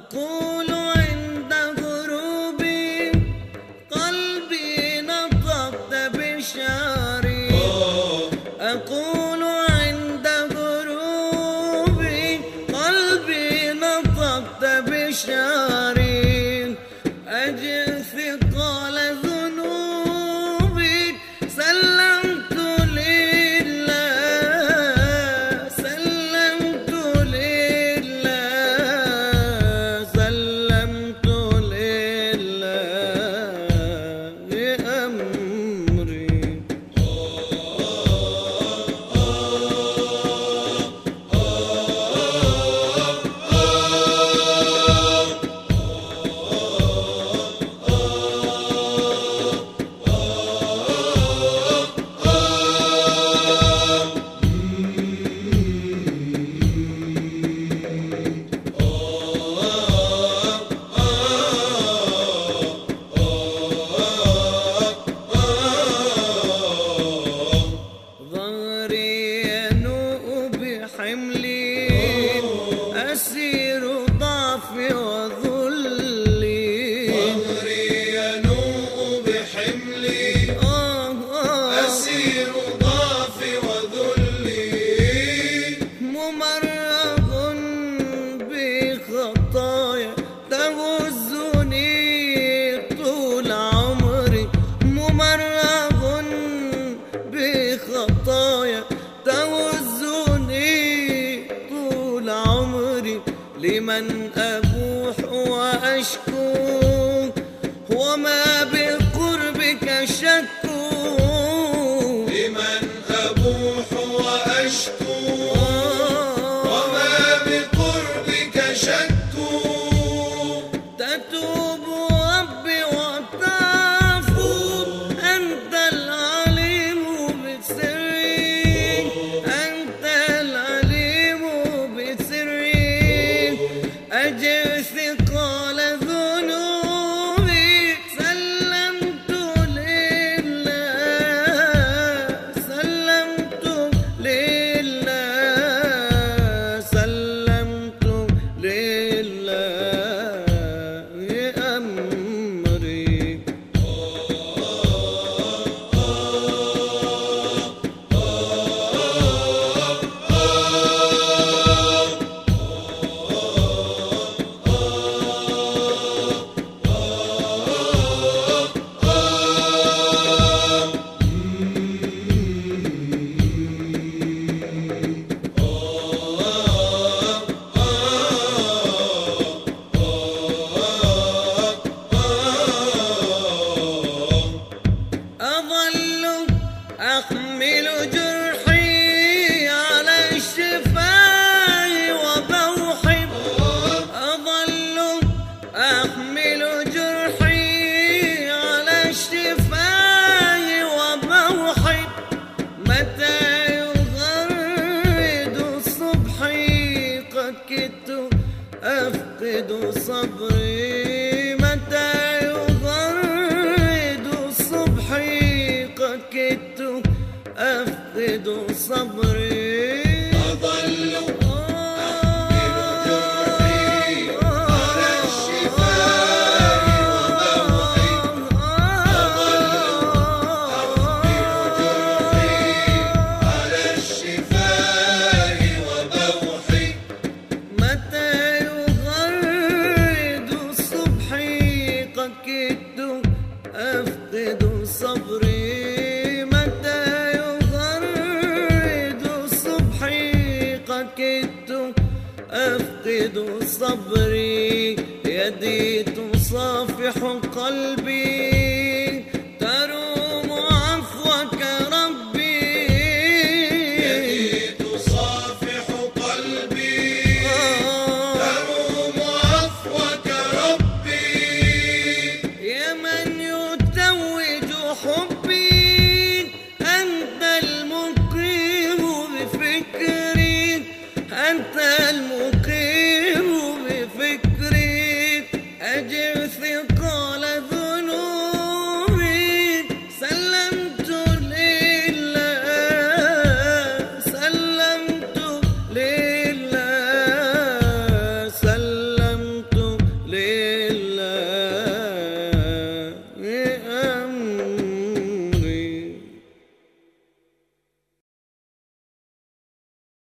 أقول عند غروبي قلبي نطقت بشعري. أقول عند غروبي قلبي نطقت بشعري. أجل ثقال ذنوبي سلمت لله، سلمت لله، سلمت لله أمري. حملي أسير ضعفي وذلي. ظهري ينوء بحملي أسير ضعفي وذلي. ممرغ بخطايا تغزني طول عمري. ممرغ بخطايا تغزني طول عمري. لمن أبوح وأشكو وما بقربك شك. لمن أبوح وأشكو وما بقربك شك. تتوب ربي وتعفو أنت العليم بسري. أنت العليم بسري. أجل ثقال ذنوبي سلمت لله، سلمت لله، سلمت لله أمري. أظل أحمل جرحي على الشفاء وبوحي. أظل أحمل جرحي على الشفاء وبوحي. متى يغرد صبحي قد كدت أفقد صبري. متى يغرد صبحي قد كدت أفقد صبري. أظل أحمل جرحي على الشفاء وبوحي. أظل أحمل جرحي على الشفاء وبوحي. متى يغرد صبحي قد كدت أفقد صبري. متى يغرد صبحي قد كدت أفقد صبري. يدي تصافح قلبي